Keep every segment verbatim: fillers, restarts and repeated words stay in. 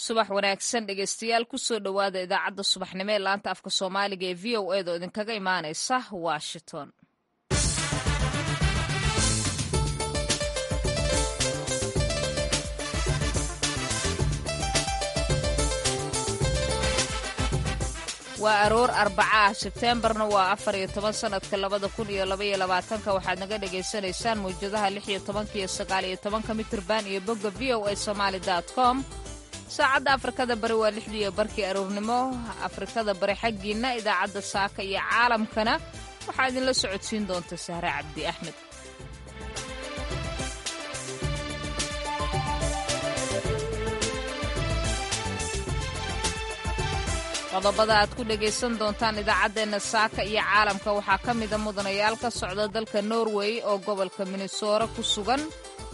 subax wanaagsan dhegeystayaal kusoo dhowaada idaacadda subaxnimo ee laanta afka soomaaliga ee v o a da oo idinkaga imaanaysa washington. waa aroor arbaca ah sebteembarna waa afar iyo toban sanadka labada kun iyo laba iyo labaatanka waxaad naga dhagaysanaysaan mawjadaha lix iyo tobanka iyo sagaal iyo tobanka mitirban iyo bogga v o a somaali dot com. saacadda afrikada bari waa lixdii iyo barkii aroornimo afrikada bari xaggiinna idaacadda saaka iyo caalamkana waxaa idinla socodsiin doonta sahre cabdi axmed. qodobada aad ku dhegaysan doontaan idaacaddeenna saaka iyo caalamka waxaa ka mida mudanayaal ka socda dalka norway oo gobolka minnesota ku sugan.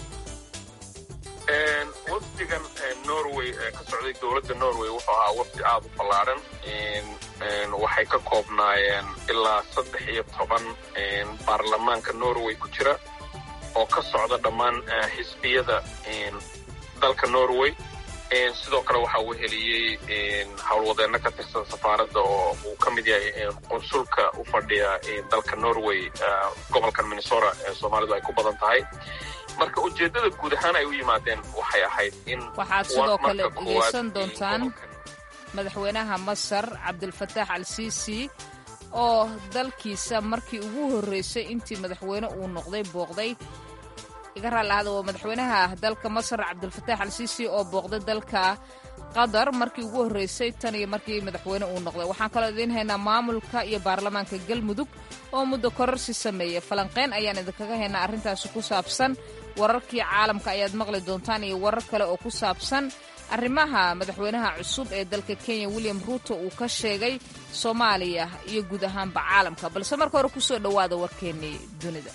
wafdigan norway ee ka socday dowladda norway wuxuu ahaa wafdi aad u ballaaran. waxay ka koobnaayeen ilaa saddex iyo toban baarlamaanka norway ku jira oo ka socda dhammaan xisbiyada dalka norway. sidoo kale waxaa uu heliyey howlwadeenno ka tirsan safaaradda oo uu ka mid yahay qunsulka u fadhiya dalka norway gobolkan minnesota ee soomaalidu ay ku badan tahay. marka ujeeddada guud ahaan ay u yimaadeen waxay ahayd in waxaad sidoo kale dhegaysan doontaan madaxweynaha masar cabdilfataax al siisi oo dalkiisa markii ugu horreysay intii madaxweyne uu noqday booqday iga raallahada waa madaxweynaha dalka masar cabdilfataax al siisi oo booqday dalka qatar markii ugu horreysay tan iyo markii madaxweyne uu noqday. waxaan kaloo idiin haynaa maamulka iyo baarlamaanka galmudug oo muddo kororsi sameeyey. falanqeyn ayaan idinkaga haynaa arrintaasi ku saabsan. wararkii caalamka ayaad maqli doontaan iyo warar kale oo ku saabsan arrimaha madaxweynaha cusub ee dalka kenya william ruuto uu ka sheegay soomaaliya iyo guud ahaanba caalamka. balse marka hore kusoo dhowaada warkeennii dunida.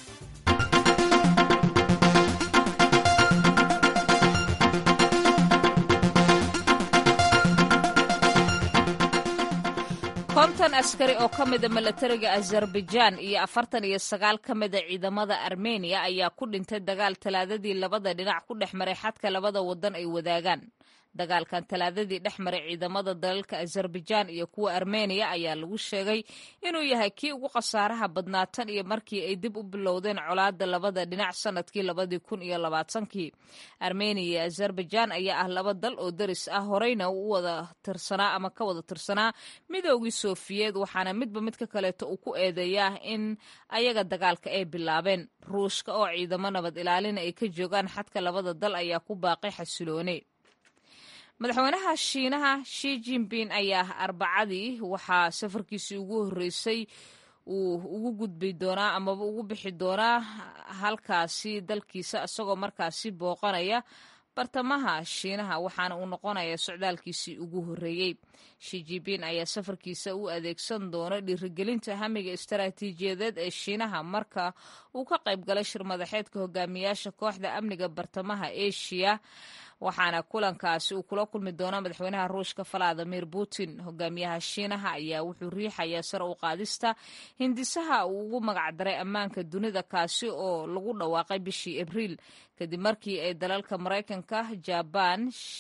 konton askari oo ka mida milatariga azerbaijaan iyo afartan iyo sagaal ka mida ciidamada armeniya ayaa ku dhintay dagaal talaadadii labada dhinac ku dhex maray xadka labada waddan ay wadaagaan. dagaalkan talaadadii dhex maray ciidamada dalalka azerbaijaan iyo kuwa armeniya ayaa lagu sheegay inuu yahay kii ugu khasaaraha badnaa tan iyo markii ay dib u bilowdeen colaadda labada dhinac sanadkii labadii kun iyo labaatankii. armeniya iyo azerbaijaan ayaa ah laba dal oo daris ah horeyna u wada tirsanaa ama ka wada tirsanaa midoogii soofiyeed waxaana midba midka kaleeto uu ku eedeeyaa in ayaga dagaalka ay bilaabeen. ruushka oo ciidamo nabad ilaalina ay ka joogaan xadka labada dal ayaa ku baaqay xasiloone. madaxweynaha shiinaha shi jinping ayaa arbacadii waxaa safarkiisii ugu horreysay uu ugu gudbi doonaa amaba ugu bixi doonaa halkaasi dalkiisa isagoo markaasi booqanaya bartamaha shiinaha waxaana uu noqonayaa socdaalkiisii ugu horreeyey. shi jinping ayaa safarkiisa u adeegsan doona dhiirigelinta hamiga istaraatiijiyadeed ee shiinaha marka uu ka qayb galay shir madaxeedka hogaamiyaasha kooxda amniga bartamaha asia waxaana kulankaasi uu kula kulmi doonaa madaxweynaha ruushka valadimir putin. hogaamiyaha shiinaha ayaa wuxuu riixayaa sare u qaadista hindisaha uu ugu magacdaray ammaanka dunida kaasi oo lagu dhawaaqay bishii abriil kadib markii ay dalalka maraykanka jabaan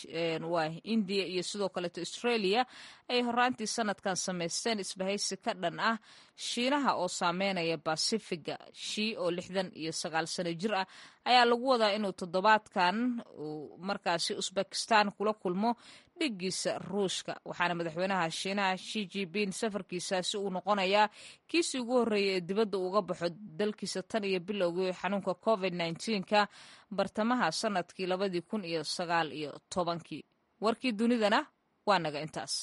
waa indiya iyo sidoo kaleeto australia ay horaantii sanadkan samaysteen isbahaysi ka dhan ah shiinaha oo saameynaya basifiga. shi oo lixdan iyo sagaal sano jir ah ayaa lagu wadaa inuu toddobaadkan markaasi usbekistan kula kulmo dhiggiisa ruushka waxaana madaxweynaha shiinaha shi jinping safarkiisaasi uu noqonayaa kiisii ugu horreeyay ee dibadda uga baxo dalkiisa tan iyo bilowgii xanuunka covid nneteen-ka bartamaha sanadkii labadii kun iyo sagaal iyo tobankii. warkii dunidana waa naga intaas.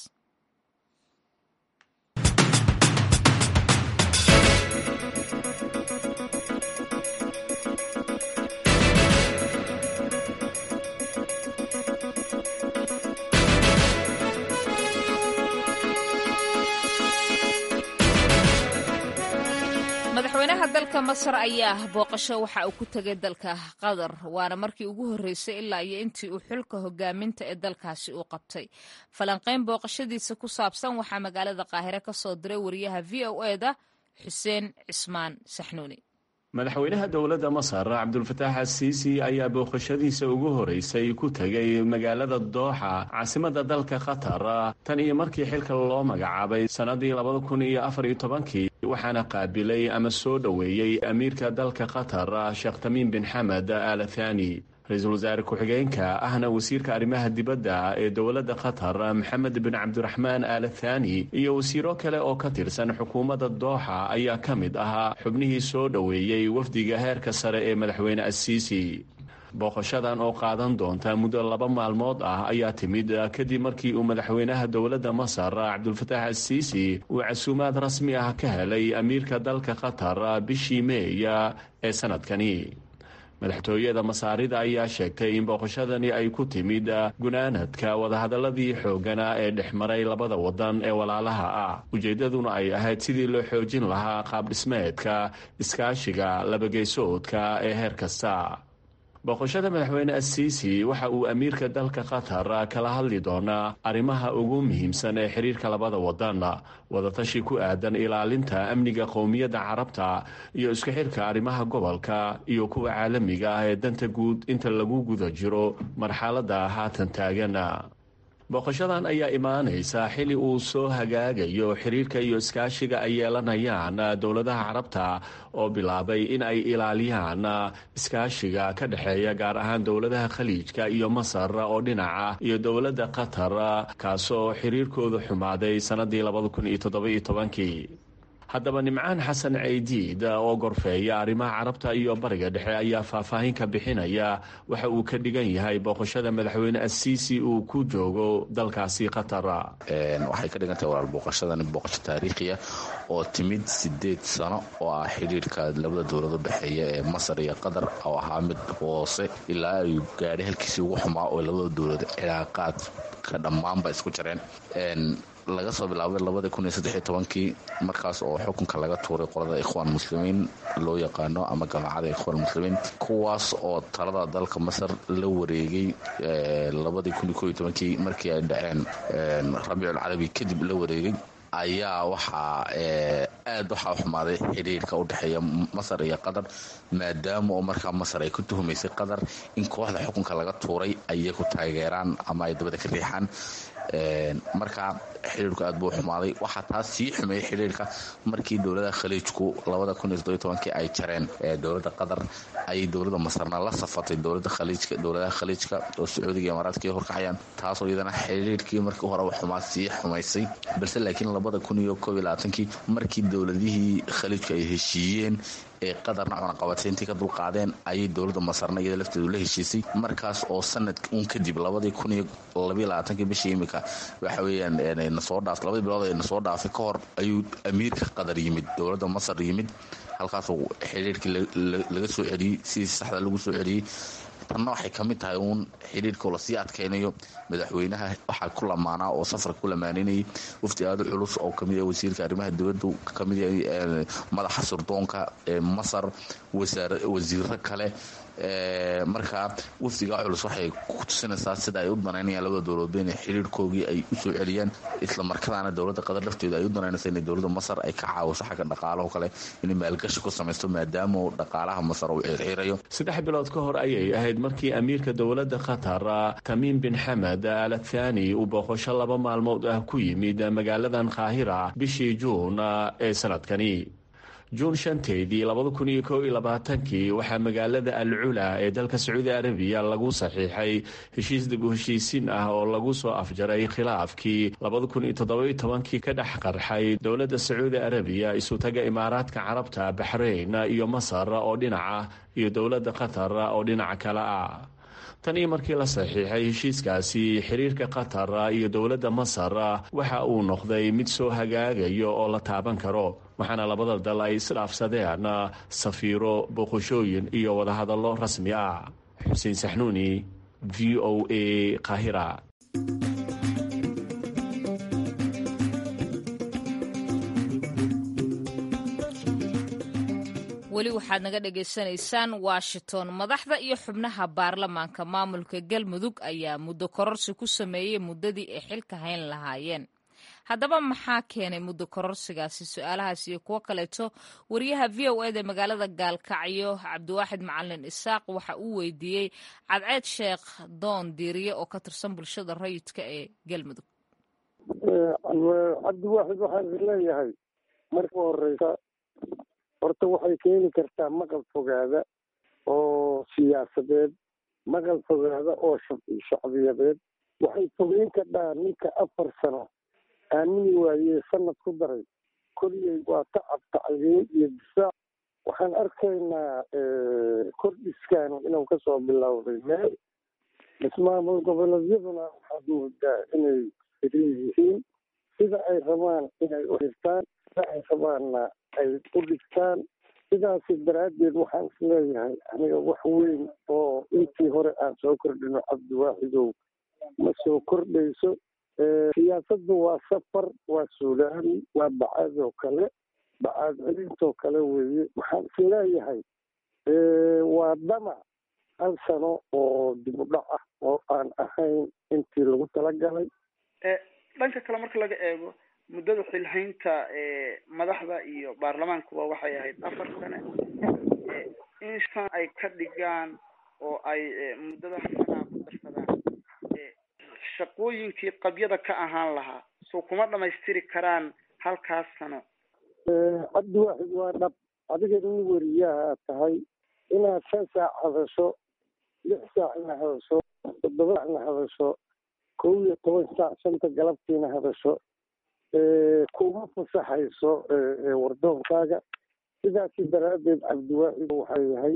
madaxweynaha dalka masar ayaa booqasho waxa uu ku tegay dalka qatar waana markii ugu horreysay ilaa iyo intii uu xulka hogaaminta ee dalkaasi uu qabtay. falanqayn booqashadiisa ku saabsan waxaa magaalada qaahire ka soo diray wariyaha v o e da xuseen cismaan saxnuuni. madaxweynaha dowladda masar cabdulfataax asiisi ayaa booqashadiisa ugu horeysay ku tegay magaalada dooxa caasimadda dalka qatar tan iyo markii xilka loo magacaabay sannadii labada kun iyo afar iyo tobankii waxaana qaabilay ama soo dhoweeyey amiirka dalka qatar sheekh tamiim bin xamed al thani ra-iisul wasaare ku-xigeenka ahna wasiirka arrimaha dibadda ee dowladda qatar maxamed bin cabdiraxmaan al thani iyo wasiiro kale oo ka tirsan xukuumadda dooxa ayaa ka mid ahaa xubnihii soo dhoweeyey wafdiga heerka sare ee madaxweyne asiisi booqashadan oo qaadan doonta muddo laba maalmood ah ayaa timid kadib markii uu madaxweynaha dowladda masar cabdulfataax asiisi uu casuumaad rasmi ah ka helay amiirka dalka qatar bishii meeya ee sanadkani madaxtooyada masaarida ayaa sheegtay in booqashadani ay ku timid gunaanadka wadahadaladii xoogana ee dhex maray labada wadan ee walaalaha ah ujeeddaduna ay ahayd sidii loo xoojin lahaa qaabdhismeedka iskaashiga labageysoodka ee heer kasta booqashada madaxweyne asiisi waxa uu amiirka dalka qatar kala hadli doonaa arrimaha ugu muhiimsan ee xiriirka labada wadan wadatashi ku aadan ilaalinta amniga qowmiyadda carabta iyo isku xirka arrimaha gobolka iyo kuwa caalamiga ah ee danta guud inta lagu guda jiro marxaladda haatan taagan booqashadan ayaa imaanaysa xili uu soo hagaagayo xiriirka iyo iskaashiga ay yeelanayaan dowladaha carabta oo bilaabay in ay ilaaliyaan iskaashiga ka dhexeeya gaar ahaan dowladaha khaliijka iyo masar oo dhinaca iyo dowladda qatar kaasoo xiriirkooda xumaaday sannadii labada kun iyo toddoba-iyo tobankii haddaba nimcaan xasan caydiid oo gorfeeya arrimaha carabta iyo bariga dhexe ayaa faahfaahin ka bixinaya waxa uu ka dhigan yahay booqashada madaxweyne asiisi uu ku joogo dalkaasi qatar waxay ka dhigan tahay walaal booqashadani booqasho taariikhiya oo timid sideed sano oo ah xidhiirka labada dowlad u dhexeeya ee masar iyo qatar oo ahaa mid hoose ilaa ay gaadhay halkiisii ugu xumaa oo labada dowlad cilaaqaadka dhammaanba isku jareen laga soo bilaabay labada kun iyo saddex iyo tobankii markaas oo xukunka laga tuuray qolada ikhwaan muslimiin loo yaqaano ama jamacada ikhwaan muslimiin kuwaas oo talada dalka masar la wareegay labadii kun iyo koob iyo tobankii markii ay dhaceen rabiicul carabi kadib la wareegay ayaa waxaa aad waxaa xumaaday xidhiirka u dhexeeya masar iyo qatar maadaama oo markaa masar ay ku tuhumaysay qatar in kooxda xukunka laga tuuray ayay ku taageeraan ama ay dabada ka riixaan markaa xidhiirku aad buu xumaaday waxaa taas sii xumeeyey xidhiirka markii dowladaha khaliijku labada kun iyo toddoba iyo tobankii ay jareen dowladda qatar ayay dowladda masarna la safatay dowlada khaliijka dowladaha khaliijka oo sacuudiga iyo imaaraadka ay horkacayaan taasoo iyadana xidhiirkii markii horeba xumaa sii xumaysay balse laakiin labada kun iyo koob iyo labaatankii markii dowladihii khaliijku ay heshiiyeen ee qatarna cunaqabatayntii ka dulqaadeen ayay dowladda masarna iyada lafteedu la heshiisay markaas oo sanad un kadib labadii kun iyo labaiyo labaatankii bishii imika waxa weeyaan nasoo dhaaf labadii bilood ee nasoo dhaafay ka hor ayuu amiirka qatar yimid dowladda masar yimid halkaasoo xidhiirkii laga soo celiyey sidii saxda lagu soo celiyey tanna waxay ka mid tahay uun xidhiirkoo lasii adkaynayo madaxweynaha waxaa ku lamaanaa oo safarka ku lamaanaynayay wafdi aada u culus oo kamid ah wasiirka arrimaha dibadda kamid yahay madaxa surdoonka ee masar wasiiro kale markaa wafdigaa culus waxay ku tusinaysaa sida ay u danaynayaan labada dowladood inay xidhiirkoogii ay u soo celiyaan isla markadaana dowladda qatar lafteedu ay u danaynaysa inay dowladda masar ay ka caawiso xagga dhaqaalaho kale inay maalgashi ku samaysto maadaama uu dhaqaalaha masar uu circirayo saddex bilood ka hor ayay ahayd markii amiirka dowladda qatar tamiim bin xamed al thani uu booqasho laba maalmood ah ku yimid magaaladan qaahira bishii juun ee sanadkani juun shanteedii labada kun iyo koob iyo labaatankii waxaa magaalada al cula ee dalka sacuudi arabiya lagu saxiixay heshiis dib u heshiisiin ah oo lagu soo afjaray khilaafkii labada kun iyo toddoba-iyo tobankii ka dhex qarxay dowladda sacuudi arabiya isutaga imaaraadka carabta baxrayn iyo masar oo dhinaca iyo dowladda qatar oo dhinaca kale ah tan iyo markii la saxiixay heshiiskaasi xiriirka qatar iyo dowladda masar waxa uu noqday mid soo hagaagayo oo la taaban karo waxaana labada dal ay isdhaafsadeen safiiro booqashooyin iyo wadahadallo rasmi ah xuseen saxnuuni v o a qaahira weli waxaad naga dhagaysanaysaan washington madaxda iyo xubnaha baarlamaanka maamulka galmudug ayaa muddo kororsi ku sameeyey muddadii ay xilka hayn lahaayeen haddaba maxaa keenay muddo kororsigaasi? su-aalahaas iyo kuwo kaleeto wariyaha v o eda magaalada gaalkacyo cabdiwaaxid macalin isaaq waxa uu weydiiyey cadceed sheekh doon diiriye oo ka tirsan bulshada rayidka ee galmudug. cabdiwaaxid waxaan leeyahay marka horeysa horta waxay keeni kartaa maqal fogaada oo siyaasadeed, maqal fogaada oo shacbiyadeed. waxay fogeyn kadhaa ninka afar sano aamini waayey sanad ku daray koliyey waa tacab tacliin iyo difaac. waxaan arkaynaa kordhiskan inuu kasoo bilowday meel ismaamul goboleedyaduna waxaad moodaa inay xiran yihiin, sida ay rabaan inay u xirtaan, sida ay rabaanna ay u dhigtaan. sidaasi daraaddeed waxaan isleeyahay aniga wax weyn oo intii hore aan soo kordhino cabdiwaaxidow ma soo kordhayso. siyaasaddu waa safar, waa suulaani, waa bacaadoo kale, bacaad celintoo kale weeye. waxaan isleeyahay waa damac hal sano oo dib u dhac ah oo aan ahayn intii lagu talagalay. dhanka kale marka laga eego muddada xilhaynta madaxda iyo baarlamaankuba waxay ahayd afar sane, in shan ay ka dhigaan oo ay muddada sanaa ku darsadaan shaqooyinkii qabyada ka ahaan lahaa soo kuma dhamaystiri karaan halkaas sano. cabdiwaaxid waa dhab, adiga nin weriyaha tahay inaad shan saac hadasho, lix saacna hadasho, toddoba saacna hadasho, kow iyo toban saac shanta galabtiina hadasho kuma fasaxayso wardoonkaaga. sidaasi daraaddeed cabdiwaaxid waxay yahay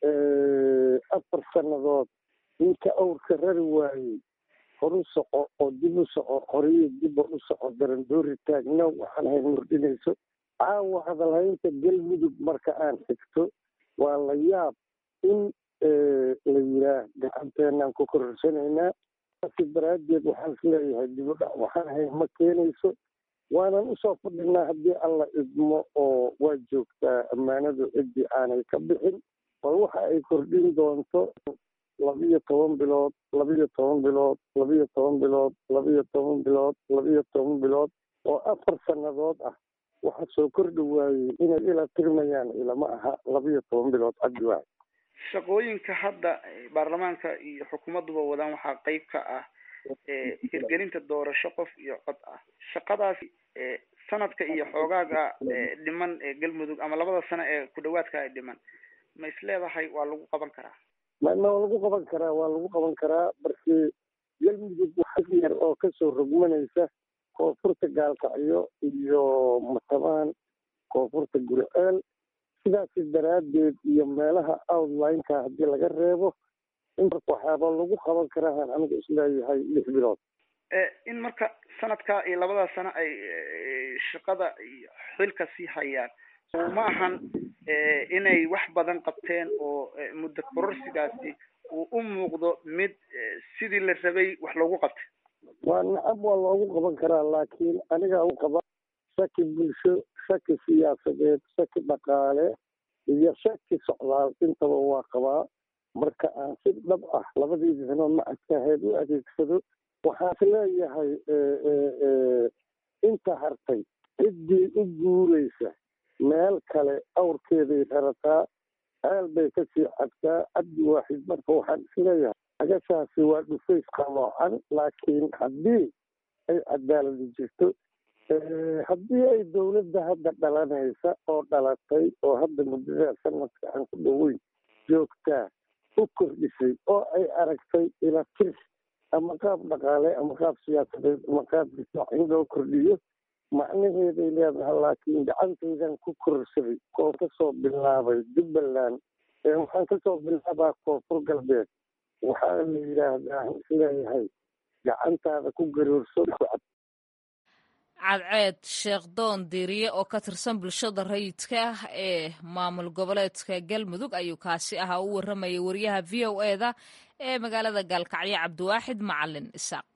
afar sannadood ninka awrka rari waayey horu soco oo dib u soco, horiyo dibba u soco, darandoori taagna waxaan hayn murdhinayso. caawa hadalhaynta galmudug marka aan xigto waa la yaab in la yiraa gacanteenaan ku kororsanaynaa. sidaasi daraaddeed waxaan isleeyahay dib u dhac waxaan hayn ma keenayso. waanan usoo fadhinaa haddii alla idmo oo waa joogtaa ammaanadu ciddii aanay ka bixin. bal waxa ay kordhin doonto labiyo toban bilood labiyo toban bilood labiyo toban bilood labiyo toban bilood labiyo toban bilood oo afar sannadood ah waxa soo kordhi waayey inay ila tirmayaan ilama aha labiyo toban bilood cabdiwaaxid. shaqooyinka hadda baarlamaanka iyo xukuumadduba wadaan waxaa qayb ka ah hirgelinta doorasho qof iyo cod ah. shaqadaasi sanadka iyo xoogaaga dhiman ee galmudug ama labada sano ee ku dhawaadka ay dhiman ma isleedahay waa lagu qaban karaa? ma ma lagu qaban karaa waa lagu qaban karaa markii galmudug wax yar oo kasoo rogmanaysa koonfurta gaalkacyo iyo matabaan, koonfurta guriceel. sidaasi daraaddeed iyo meelaha outline-ka haddii laga reebo waxaaba lagu qaban karaa anigu isleeyahay lix bilood. in marka sanadka iyo labada sano ay shaqada iyo xilka sii hayaan ma ahan inay wax badan qabteen oo muddo kororsigaasi uu u muuqdo mid sidii la rabay wax loogu qabtay? waa nacab waa loogu qaban karaa, laakiin aniga u qaba shaki bulsho, shaki siyaasadeed, shaki dhaqaale iyo shaki socdaal intaba waa qabaa. marka aan si dhab ah labadii sano macadkaheed u adeegsado waxaan is leeyahay inta hartay ciddii u guuraysa meel kale awrkeeday rarataa, ceel bay kasii cabtaa. cabdiwaaxid marka waxaan isleeyahay agashaasi waa dhufays qaloocan, laakiin haddii ay cadaaladi jirto, haddii ay dowladda hadda dhalanaysa oo dhalatay oo hadda muddada sanadka aan ku dhoweyn joogtaa u kordhisay oo ay aragtay ila tir ama qaab dhaqaale ama qaab siyaasadeed ama qaab difaac in loo kordhiyo macnaheeday leedahay. laakiin gacantaydan ku kororsaday oo kasoo bilaabay jubbaland, waxaan kasoo bilaabaa koonfur galbeed. waxaa la yidhaahdaa isleeyahay gacantaada ku garoorso. cadceed sheekh doon diiriye oo ka tirsan bulshada rayidka ah ee maamul goboleedka galmudug ayuu kaasi ahaa u warramayay wariyaha v o eda ee magaalada gaalkacyo cabdiwaaxid macalin isaaq.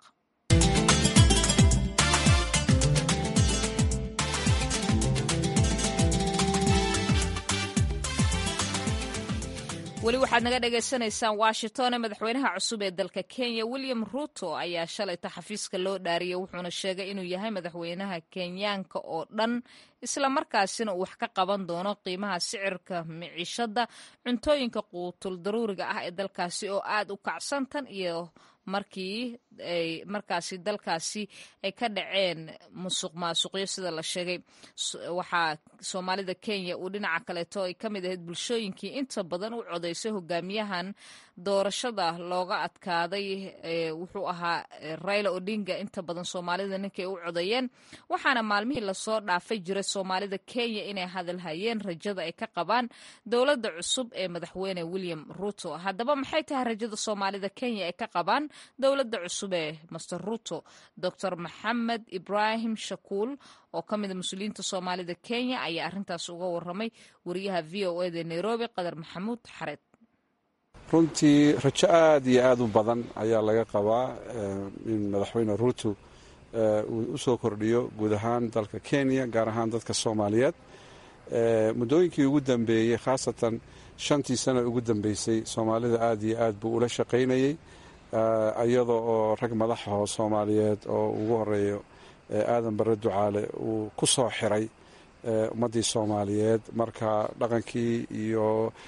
weli waxaad naga dhagaysanaysaan washington madaxweynaha cusub ee dalka kenya william ruto ayaa shalayta xafiiska loo dhaariyay wuxuuna sheegay inuu yahay madaxweynaha kenyaanka oo dhan islamarkaasina uu wax ka qaban doono qiimaha sicirka miciishada cuntooyinka quutul daruuriga ah ee dalkaasi oo aad u kacsantan iyo markii ay markaasi dalkaasi ay ka dhaceen musuq maasuqyo sida la sheegay waxaa soomaalida kenya uu dhinaca kaleeto ay ka mid ahayd bulshooyinkii inta badan u codaysay hogaamiyahan doorashada looga adkaaday wuxuu ahaa Raila Odinga inta badan soomaalida ninkay u codayeen waxaana maalmihii lasoo dhaafay jiray soomaalida kenya inay hadal hayeen rajada ay ka qabaan dowladda cusub ee madaxweyne William Ruto haddaba maxay tahay rajada soomaalida kenya ay ka qabaan dowladda cusub ee Master Ruto Doctor Maxamed Ibrahim Shakuul oo ka mid ah mas'uuliyiinta soomaalida kenya ayaa arrintaas uga warramay wariyaha V O A da Nairobi Qadar Maxamuud Xareed runtii rajo aad iyo aad u badan ayaa laga qabaa in madaxweyne Ruto uu u soo kordhiyo guud ahaan dalka Kenya gaar ahaan dadka Soomaaliyeed muddooyinkii ugu dambeeyay khaasatan shantii sano ugu dambeysay Soomaalida aad iyo aad buu ula shaqaynayay iyadoo oo rag madaxda Soomaaliyeed oo ugu horeeyo aadan bare ducaale uu ku soo xiray ummadii Soomaaliyeed marka dhaqankii iyo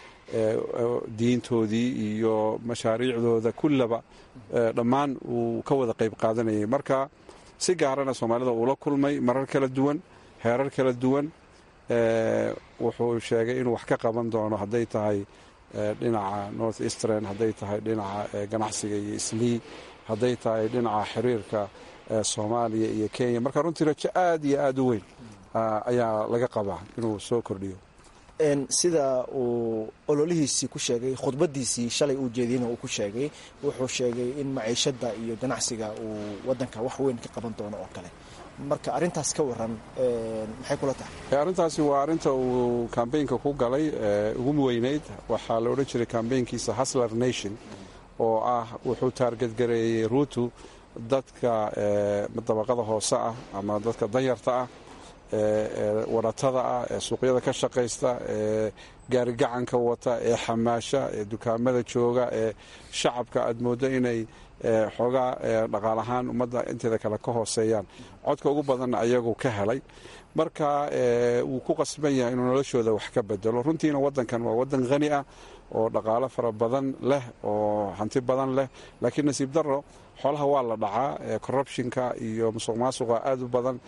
diintoodii iyo mashaariicdooda kullaba dhammaan uu ka wada qayb qaadanayay marka si gaarana Soomaalida uu la kulmay marar kala duwan heerar kala duwan wuxuu sheegay inuu wax ka qaban doono hadday tahay dhinaca North Eastern hadday tahay dhinaca ganacsiga iyo islii hadday tahay dhinaca xiriirka Soomaaliya iyo Kenya marka runtii rajo aad iyo aad u weyn ayaa laga qabaa inuu soo kordhiyo sida uu ololihiisii ku sheegay khudbadiisii shalay uu jeediyay uu ku sheegay wuxuu sheegay in maciishada iyo ganacsiga uu wadanka wax weyn ka qaban doono oo kale marka arintaas ka waran maxay kula tahay arintaasi waa arinta uu campaignka ku galay ugu weyneyd waxa la oran jiray campaignkiisa Hustler Nation oo ah wuxuu target gareeyay Ruto dadka dabaqada hoose ah ama dadka danyarta ah waratada ah ee suuqyada ka shaqeysta ee gaari gacanka wata ee xamaasha ee dukaamada jooga ee shacabka aad moodo inay xoogaa dhaqaalahaan ummadda inteeda kale ka hooseeyaan codka ugu badan ayagu ka helay marka wuu ku qasban yahay inuu noloshooda wax ka bedelo runtiina wadankan waa wadan qani ah oo dhaqaalo fara badan leh oo hanti badan leh laakiin nasiib darro xoolaha waa la dhacaa corruptionka iyo musuq maasuqa aad u badan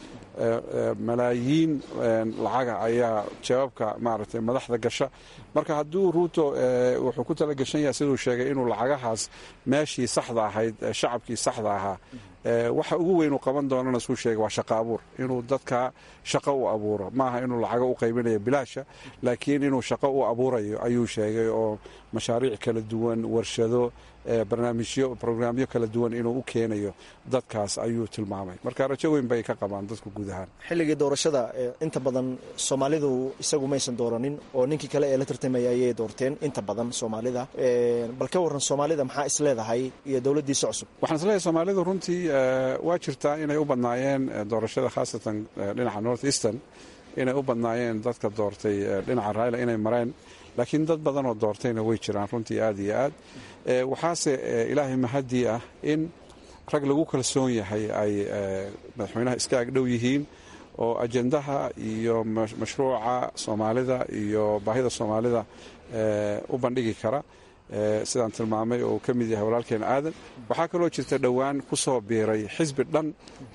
malaayiin lacaga ayaa jawaabka maaragtay madaxda gasha marka hadduu Ruto wuxuu ku tala gashan yahay siduu sheegay inuu lacagahaas meeshii saxda ahayd shacabkii saxda ahaa waxa ugu weyn uu qaban doonana suu sheegay waa shaqo abuur inuu dadka shaqo u abuuro maaha inuu lacago u qaybinayo bilaasha laakiin inuu shaqo u abuurayo ayuu sheegay oo mashaariic kala duwan warshado barnaamijyo programyo kala duwan inuu u keenayo dadkaas ayuu tilmaamay marka rajo weyn bay ka qabaan dadku guud ahaan xilligii doorashada inta badan Soomaalidu isagu maysan dooranin oo ninkii kale ee la tartamayay ay doorteen inta badan Soomaalida bal ka waran Soomaalida maxaa is leedahay iyo dawladdiisa cusub waxaan isleeyahay Soomaalidu runtii waa jirtaa inay u badnaayeen doorashada khaasatan dhinaca North Eastern inay u badnaayeen dadka doortay dhinaca Raila inay mareen laakiin dad badan oo doortayna way jiraan runtii aad iyo aad waxaase ilaahay mahadii ah in rag lagu kalsoon yahay ay madaxweynaha iska ag dhow yihiin oo ajendaha iyo mashruuca Soomaalida iyo baahida Soomaalida u bandhigi kara sidaan tilmaamay oo ka mid yahay walaalkeen aadan waxaa kaloo jirta dhowaan ku soo biiray xisbi dhan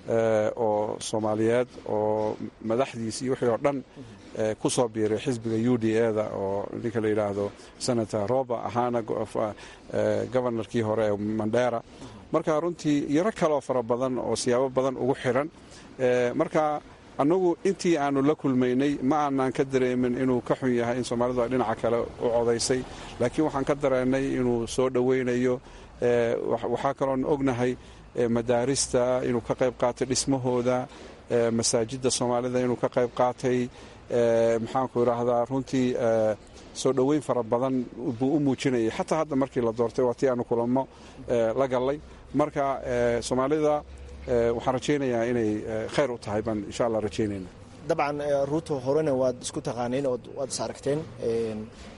oo Soomaaliyeed oo madaxdiisii wixii oo dhan ku soo biiray xisbiga U D A da oo ninka la yiraahdo Senator Roba ahaana governorkii hore ee Mandera marka runtii yaro kale oo fara badan oo siyaabo badan ugu xiran marka annagu intii aanu la kulmaynay ma aanan ka dareemin inuu ka xun yahay in Soomaalidu ay dhinaca kale u codaysay laakiin waxaan ka dareennay inuu soo dhaweynayo waxaa kaloo ognahay madaarista inuu ka qayb qaatay dhismahooda masaajidda Soomaalida inuu ka qayb qaatay maxaan ku yiraahdaa runtii soo dhaweyn fara badan buu u muujinayay xataa hadda markii la doortay waa tii aanu kulamo la galay marka Soomaalida waxaan rajaynayaa inay khayr u tahay baan insha Allah rajaynayna dabcan Ruto horena waad isku taqaaneen oo waad is aragteen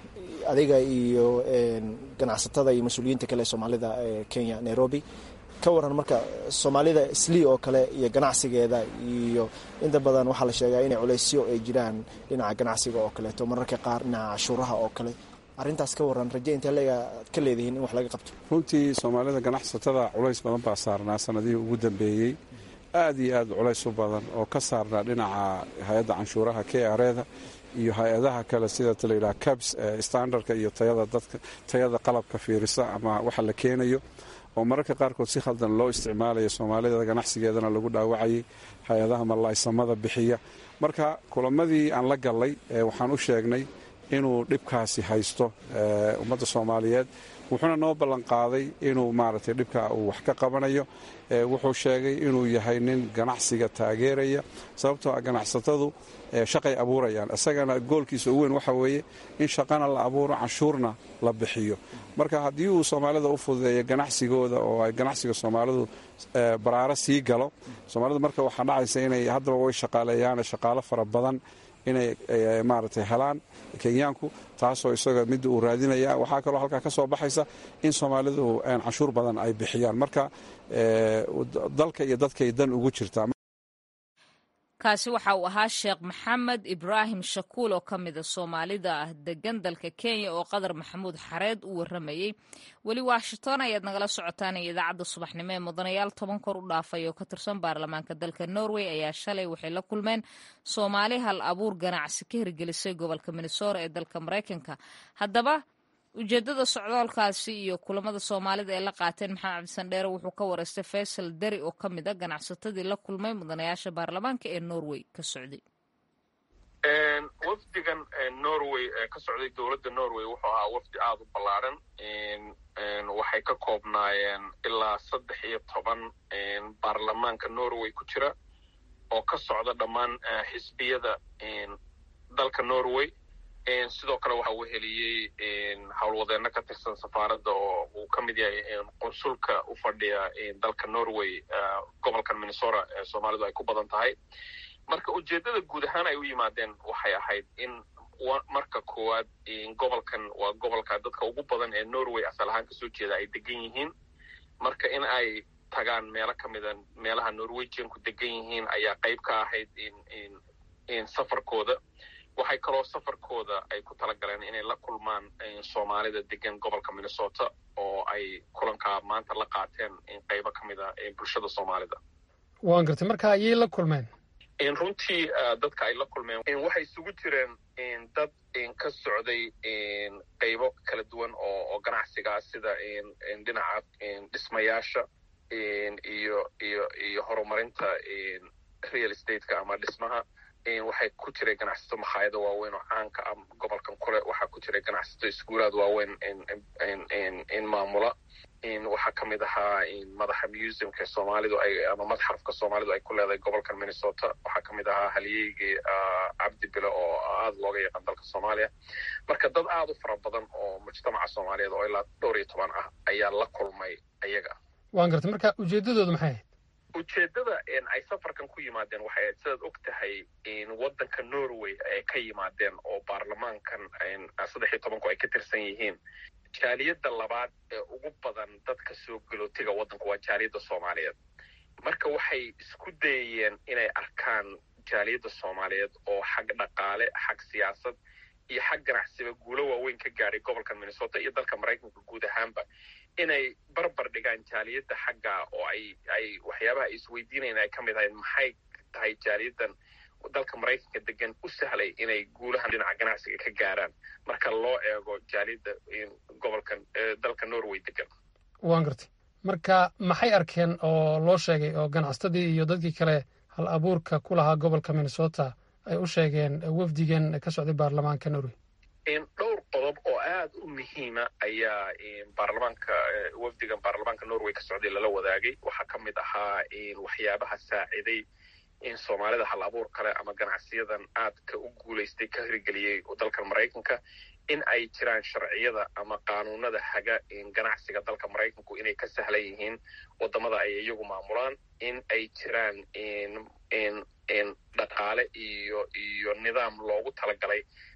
adiga iyo ganacsatada iyo mas-uuliyiinta kale ee soomaalida ee kenya nairobi ka waran marka soomaalida islii oo kale iyo ganacsigeeda iyo inta badan waxaa la sheegaa inay culeysyo ay jiraan dhinaca ganacsiga oo kaleeto mararka qaar dhinaca cashuuraha oo kale arrintaas ka waran raje intee leega ka leedihiin in wax laga qabto runtii soomaalida ganacsatada culays badan baa saarnaa sanadihii ugu dambeeyey aad iyo aad culays u badan oo ka saarnaa dhinaca hay-adda canshuuraha k r-da iyo hay-adaha kale sida talayidhaha cabs standardka iyo tayada dadka tayada qalabka fiirisa ama waxa la keenayo oo mararka qaarkood si khaldan loo isticmaalayo soomaalida ganacsigeedana lagu dhaawacayay hay-adaha mallaysamada bixiya marka kulamadii aan la gallay waxaan u sheegnay inuu dhibkaasi haysto ummadda soomaaliyeed wuxuuna noo ballanqaaday inuu maaragtay dhibka uu wax ka qabanayo wuxuu sheegay inuu yahay nin ganacsiga taageeraya sababtoo ah ganacsatadu shaqay abuurayaan isagana goolkiisa u weyn waxa weeye in shaqana la abuuro canshuurna la bixiyo marka haddii uu soomaalida u fududeeyo ganacsigooda oo ay ganacsiga soomaalidu baraaro sii galo soomaalida marka waxaa dhacaysa inay haddaba way shaqaaleeyaan shaqaalo fara badan inay maaragtay helaan kenyaanku taasoo isaga midda uu raadinaya waxaa kaloo halkaa ka soo baxaysa in soomaalidu canshuur badan ay bixiyaan marka dalka iyo dadkay dan ugu jirtaa kaasi waxa uu ahaa sheekh maxamed ibraahim shakuul oo ka mida soomaalida ah degan dalka kenya oo qadar maxamuud xareed u waramayey weli washington ayaad nagala socotaan iyo idaacadda subaxnimo ee mudanayaal toban kor u dhaafay oo ka tirsan baarlamaanka dalka norway ayaa shalay waxay la kulmeen soomaali hal abuur ganacsi ka hirgelisay gobolka minnesota ee dalka maraykanka haddaba ujeedada socdaalkaasi iyo kulamada soomaalida ee la qaateen maxamed cabdisandheere wuxuu ka wareystay faysal deri oo ka mid a ganacsatadii la kulmay mudanayaasha baarlamaanka ee norway ka socday wafdigan norway ee ka socday dowladda norway wuxuu ahaa wafdi aada u ballaaran waxay ka koobnaayeen ilaa saddex iyo toban baarlamaanka norway ku jira oo ka socda dhammaan xisbiyada dalka norway sidoo kale waxa uu heliyey howlwadeenno ka tirsan safaaradda oo uu ka mid yahay qunsulka u fadhiya dalka norway gobolkan minnesota ee soomaalidu ay ku badan tahay marka ujeeddada guud ahaan ay u yimaadeen waxay ahayd in marka koowaad gobolkan waa gobolka dadka ugu badan ee norway asal ahaan kasoo jeeda ay degan yihiin marka in ay tagaan meelo ka mida meelaha norwegianku degan yihiin ayaa qayb ka ahayd safarkooda waxay kaloo safarkooda ay ku talagaleen inay la kulmaan soomaalida degan gobolka minnesota oo ay kulankaa maanta la qaateen qaybo ka mid a bulshada soomaalida waan gartay marka ayay la kulmeen runtii dadka ay la kulmeen waxay isugu jireen dad ka socday qaybo kala duwan oo ganacsigaa sida dhinaca dhismayaasha iyo iyo iyo horumarinta real estateka ama dhismaha waxay ku jiray ganacsato makhaayado waaweyn oo caanka ah gobolkan kule waxaa ku jiray ganacsato iskuulaad waaweyn in maamula waxaa ka mid ahaa madaxa museumka soomaalidu ay ama madxafka soomaalidu ay ku leedahay gobolkan minnesota waxaa ka mid ahaa halyeygii cabdi bile oo aada looga yaqaan dalka soomaaliya marka dad aada u fara badan oo mujtamaca soomaaliyeed oo ilaa dhowr iyo toban ah ayaa la kulmay ayaga waan gartay marka ujeedadooda maxay ahayd ujeeddada ay safarkan ku yimaadeen waxay ahayd sidaad og tahay waddanka norway ay ka yimaadeen oo baarlamaankan saddex iyo tobanku ay ka tirsan yihiin jaaliyadda labaad ee ugu badan dadka soo galootiga waddanka waa jaaliyadda soomaaliyeed marka waxay isku dayayeen inay arkaan jaaliyadda soomaaliyeed oo xag dhaqaale xag siyaasad iyo xag ganacsiba guulo waaweyn ka gaadhay gobolkan minnesota iyo dalka maraykanka guud ahaanba inay barbar dhigaan jaaliyadda xagga oo ay ay waxyaabaha ay isweydiinayaan ay ka mid ahayd maxay tahay jaaliyaddan dalka maraykanka degan u sahlay inay guulahan dhinaca ganacsiga ka gaaraan marka loo eego jaaliyadda gobolkan dalka norway degan waan gartay marka maxay arkeen oo loo sheegay oo ganacsatadii iyo dadkii kale hal abuurka ku lahaa gobolka minnesota ay u sheegeen wafdigan ka socday baarlamaanka norway dhowr qodob oo aad u muhiima ayaa baarlamaanka wafdigan baarlamaanka norway ka socday lala wadaagay waxaa ka mid ahaa waxyaabaha saaciday in soomaalida hal abuur kale ama ganacsiyadan aadka u guulaystay ka hirgeliyey dalka maraykanka in ay jiraan sharciyada ama qaanuunada haga ganacsiga dalka maraykanku inay ka sahlan yihiin wadamada ay iyagu maamulaan in ay jiraan dhaqaale iyo iyo nidaam loogu talagalay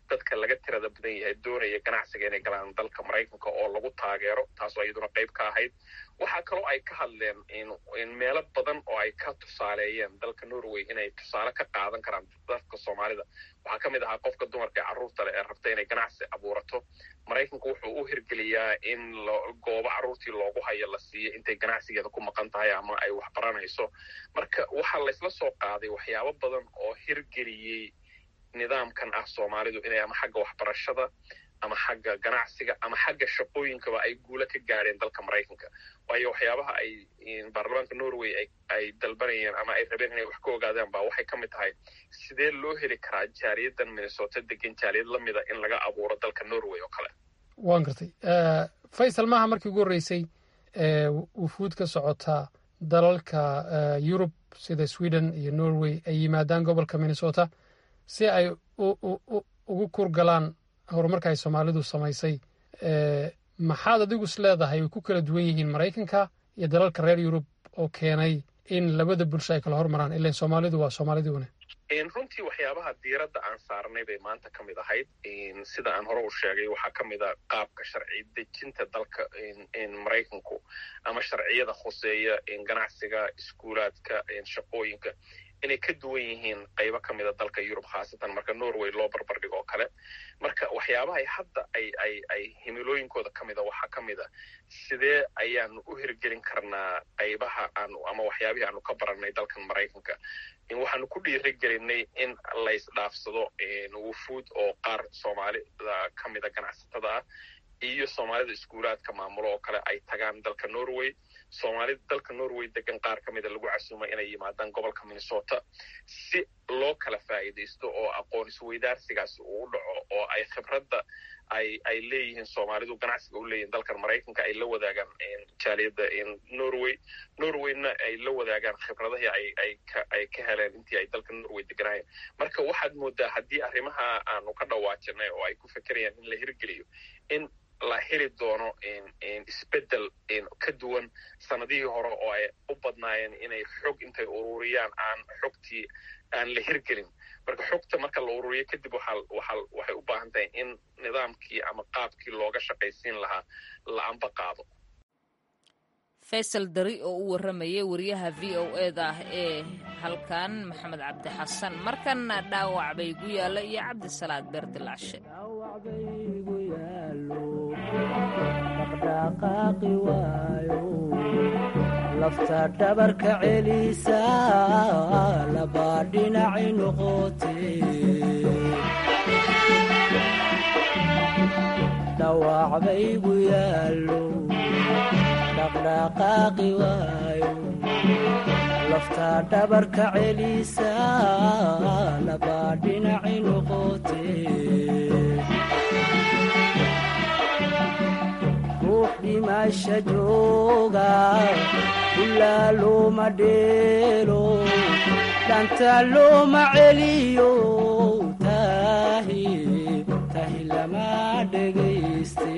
dadka laga tirada badan yahay doonaya ganacsiga inay galaan dalka maraykanka oo lagu taageero, taasoo iyaduna qayb ka ahayd. waxaa kaloo ay ka hadleen in meelo badan oo ay ka tusaaleeyeen dalka Norway inay tusaale ka qaadan karaan dadka Soomaalida. waxaa ka mid ahaa qofka dumarka carruurta leh ee rabta inay ganacsi abuurato. maraykanku wuxuu u hirgeliyaa in goobo carruurtii loogu hayo la siiyo intay ganacsigeeda ku maqan tahay ama ay wax baranayso. marka waxaa laysla soo qaaday waxyaabo badan oo hirgeliyey nidaamkan ah Soomaalidu inay ama xagga waxbarashada ama xagga ganacsiga ama xagga shaqooyinkaba ay guula ka gaareen dalka Maraykanka. waayo waxyaabaha ay baarlamaanka Norway ay ay dalbanayeen ama ay rabeen inay wax ka ogaadaan baa waxay ka mid tahay sidee loo heli karaa jaariyadan Minnesota degan jaaliyad la mida in laga abuuro dalka Norway oo kale. waan gartay Faisal maaha markii ugu horeysay wufuud ka socota dalalka Yurub sida Sweden iyo Norway ay yimaadaan gobolka Minnesota si ay ugu kurgalaan horumarka ay Soomaalidu samaysay. maxaad adigu is leedahay way ku kala duwan yihiin Maraykanka iyo dalalka reer Yurub oo keenay in labada bulsho ay kala hormaraan ilaa Soomaalidu waa Soomaaliduuna? runtii waxyaabaha diiradda aan saarnay bay maanta ka mid ahayd. sida aan hore u sheegay waxaa ka mid a qaabka sharci dejinta dalka Maraykanku ama sharciyada khuseeya ganacsiga, iskuulaadka, shaqooyinka inay ka duwan yihiin qaybo ka mid a dalka Yurub, khaasatan marka Norway loo barbar dhigo oo kale. marka waxyaabaha hadda ay ay ay himilooyinkooda ka mid a waxaa ka mid a sidee ayaanu u hirgelin karnaa qaybaha aanu ama waxyaabihii aanu ka barannay dalkan Maraykanka. waxaanu ku dhiirigelinay in la isdhaafsado wufuud oo qaar Soomaalida ka mid a ganacsatada ah iyo Soomaalida iskuulaadka maamulo oo kale ay tagaan dalka Norway. Soomaalida dalka Norway degan qaar ka mid a lagu casuumay inay yimaadaan gobolka Minnesota si loo kala faa'iidaysto oo aqoon isweydaarsigaas uu dhaco oo ay khibradda ay ay leeyihiin Soomaalidu ganacsiga u leeyihiin dalkan Maraykanka ay la wadaagaan jaaliyada Norway Norwayna ay la wadaagaan khibradahii ay ay ka ay ka heleen intii ay dalka Norway deganaayeen. marka waxaad moodaa haddii arrimaha aanu ka dhawaajinay oo ay ku fekerayaan in la hirgeliyo in la heli doono isbedel ka duwan sanadihii hore oo ay u badnaayeen inay xog intay ururiyaan aan xogtii aan la hirgelin. marka xogta marka la ururiyo kadib waxay u baahan tahay in nidaamkii ama qaabkii looga shaqaysiin lahaa la amba qaado. Faisal Dari oo u waramayay wariyaha V O A da ee halkan Maxamed Cabdi Xasan. markana dhaawac bay gu yaala iyo Cabdi Salaad Berdilaashe. dhaqdhaqaaqi waayo lafta dhabarka celisa laba dhinaci noqotay dhaawac baygu yaalo dhaqdhaqaaqi waayo lafta dhabarka celisa laba dhinaci noqotay dhimasha jooga ilaa looma dheelo dhanta looma celiyo tahi tahi lama dhegayste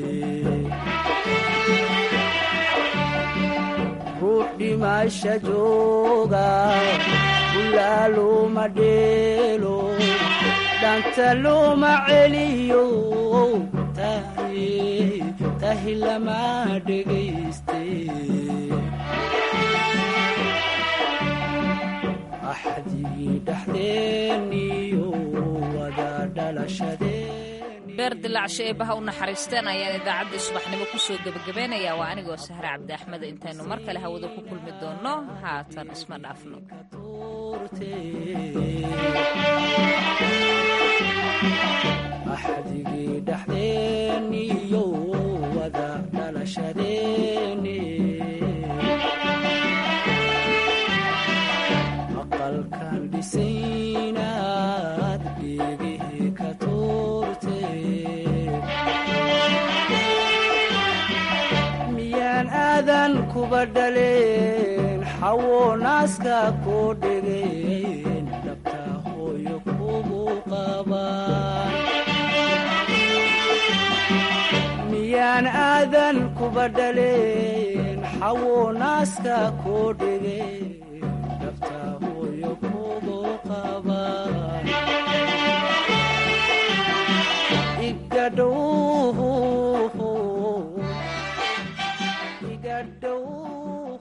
ruux dhimasha jooga ilaa looma dheelo dhanta looma celiyo tahi tahi lama dhegayste axdigii dhexdeeniyo wada dhalashadeen. beerdilacshe eebaha u naxariisteen ayaan idaacaddii subaxnimo ku soo gebagabeynayaa. waa anigoo Sahre Cabdi Axmed. intaynu mar kale hawada ku kulmi doonno haatan isma dhaafno. axdigii dhexdeeniyo wada dhalashadeeni aqalkan dhisaynaad dhegihii ka tuurte miyaan aadan kuba dhaleen xawo naaska koo dhegeen dhabta hooyo kugu qabaan miyaan aadan kuba dhaleen xawo naaska koo dhegeen